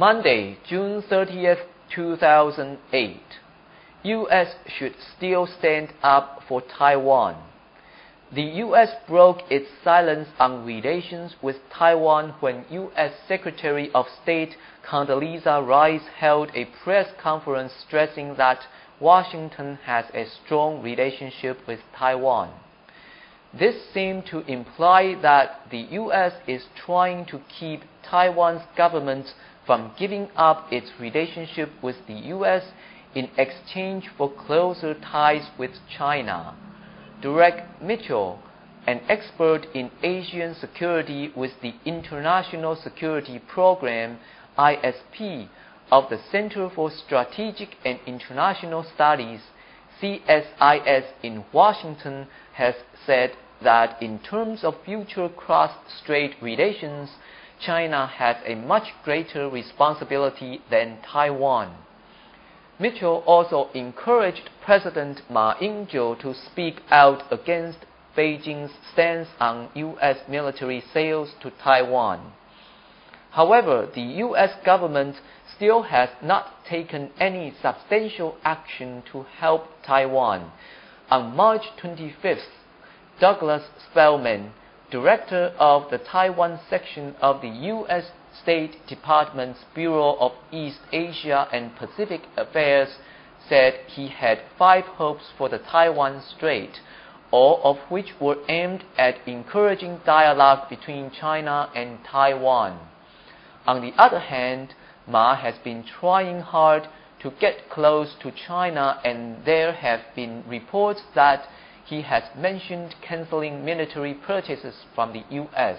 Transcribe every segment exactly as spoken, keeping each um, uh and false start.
Monday, June thirtieth, two thousand eight. U S should still stand up for Taiwan. The U S broke its silence on relations with Taiwan when U S Secretary of State Condoleezza Rice held a press conference stressing that Washington has a strong relationship with Taiwan. This seemed to imply that the U S is trying to keep Taiwan's government from giving up its relationship with the U S in exchange for closer ties with China. Derek Mitchell, an expert in Asian security with the International Security Program I S P of the Center for Strategic and International Studies C S I S in Washington, has said that in terms of future cross-strait relations, China has a much greater responsibility than Taiwan. Mitchell also encouraged President Ma Ying-jeou to speak out against Beijing's stance on U S military sales to Taiwan. However, the U S government still has not taken any substantial action to help Taiwan. On March twenty-fifth, Douglas Spellman, director of the Taiwan section of the U S State Department's Bureau of East Asia and Pacific Affairs, said he had five hopes for the Taiwan Strait, all of which were aimed at encouraging dialogue between China and Taiwan. On the other hand, Ma has been trying hard to get close to China, and there have been reports that he has mentioned canceling military purchases from the U S.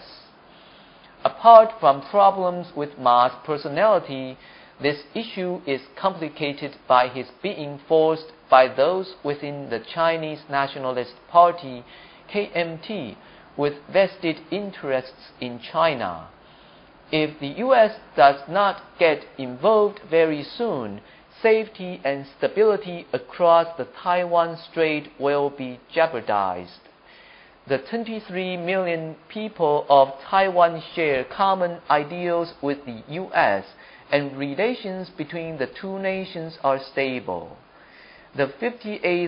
Apart from problems with Ma's personality, this issue is complicated by his being forced by those within the Chinese Nationalist Party, K M T, with vested interests in China. If the U S does not get involved very soon, safety and stability across the Taiwan Strait will be jeopardized. The twenty-three million people of Taiwan share common ideals with the U S, and relations between the two nations are stable. The fifty-eighth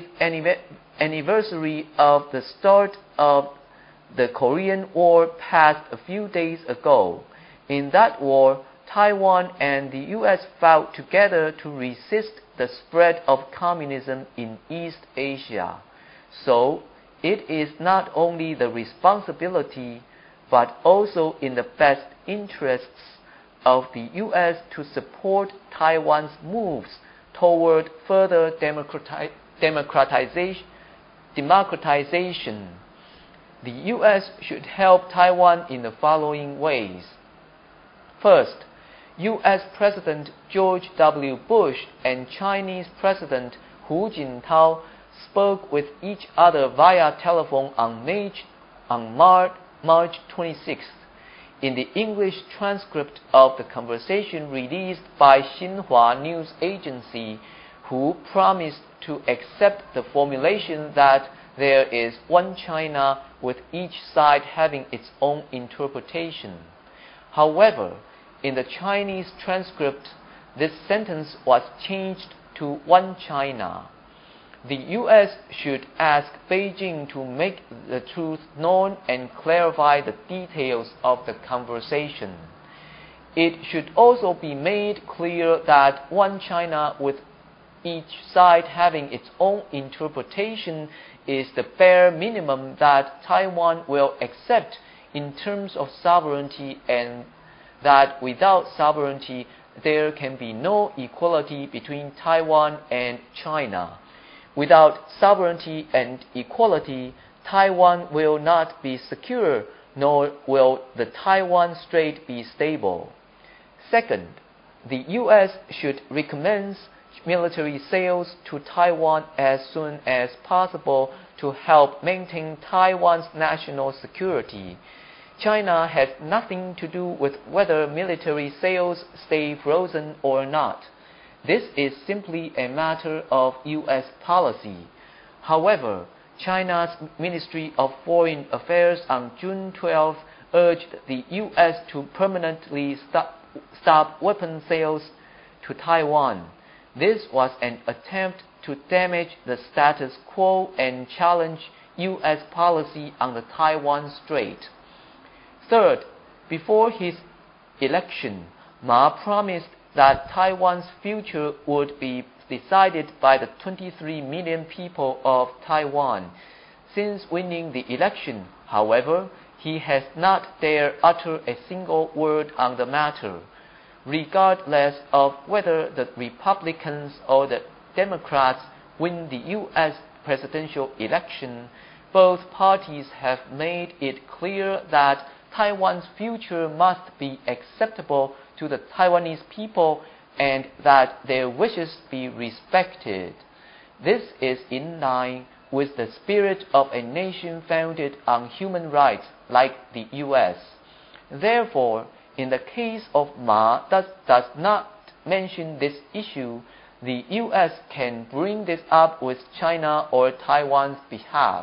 anniversary of the start of the Korean War passed a few days ago. In that war, Taiwan and the U S fought together to resist the spread of communism in East Asia. So, it is not only the responsibility, but also in the best interests of the U S to support Taiwan's moves toward further democrati- democratization, democratization. The U S should help Taiwan in the following ways. First, U S President George W. Bush and Chinese President Hu Jintao spoke with each other via telephone on, May, on March, March twenty-sixth. In the English transcript of the conversation released by Xinhua News Agency, Hu promised to accept the formulation that there is one China with each side having its own interpretation. However, in the Chinese transcript, this sentence was changed to one China. The U S should ask Beijing to make the truth known and clarify the details of the conversation. It should also be made clear that one China with each side having its own interpretation is the bare minimum that Taiwan will accept in terms of sovereignty, and that without sovereignty there can be no equality between Taiwan and China. Without sovereignty and equality, Taiwan will not be secure, nor will the Taiwan Strait be stable. Second, the U S should recommence military sales to Taiwan as soon as possible to help maintain Taiwan's national security. China has nothing to do with whether military sales stay frozen or not. This is simply a matter of U S policy. However, China's Ministry of Foreign Affairs on June twelfth urged the U S to permanently stop stop weapon sales to Taiwan. This was an attempt to damage the status quo and challenge U S policy on the Taiwan Strait. Third, before his election, Ma promised that Taiwan's future would be decided by the twenty-three million people of Taiwan. Since winning the election, however, he has not dared utter a single word on the matter. Regardless of whether the Republicans or the Democrats win the U S presidential election, both parties have made it clear that Taiwan's future must be acceptable to the Taiwanese people and that their wishes be respected. This is in line with the spirit of a nation founded on human rights like the U S. Therefore, in the case of Ma that does not mention this issue, the U S can bring this up with China or Taiwan's behalf,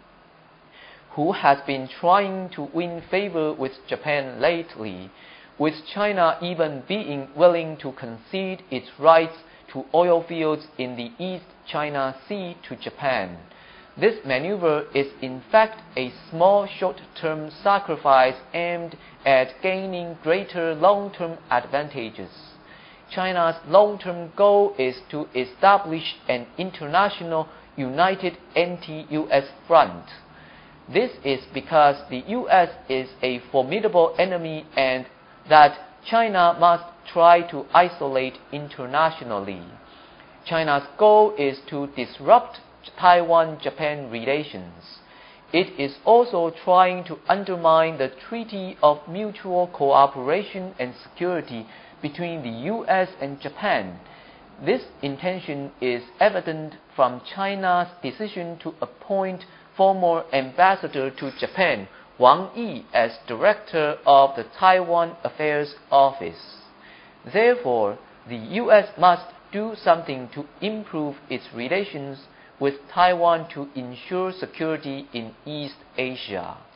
who has been trying to win favor with Japan lately, with China even being willing to concede its rights to oil fields in the East China Sea to Japan. This maneuver is in fact a small short-term sacrifice aimed at gaining greater long-term advantages. China's long-term goal is to establish an international united anti-U S front. This is because the U S is a formidable enemy and that China must try to isolate internationally. China's goal is to disrupt Taiwan-Japan relations. It is also trying to undermine the Treaty of Mutual Cooperation and Security between the U S and Japan. This intention is evident from China's decision to appoint former ambassador to Japan, Wang Yi, as director of the Taiwan Affairs Office. Therefore, the U S must do something to improve its relations with Taiwan to ensure security in East Asia.